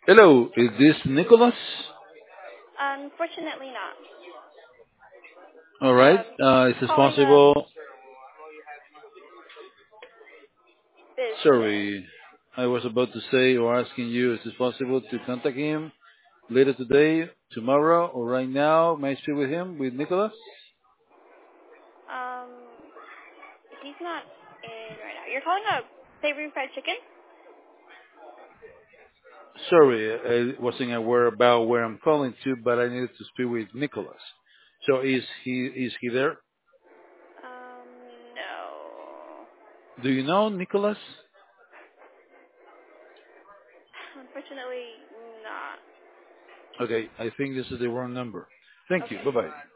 Hello, is this Nicholas? Unfortunately not. All right. Is this Calling a possible? business. Sorry, I was about to say or asking you, is it possible to contact him later today, tomorrow, or right now? May I speak with him, with Nicholas? Um, he's not in right now. You're calling a savory fried chicken? Sorry, I wasn't aware about where I'm calling to, but I needed to speak with Nicholas. So is he there? Um, no. Do you know Nicholas? Unfortunately, not. Okay, I think this is the wrong number. Thank you. Okay. Bye bye.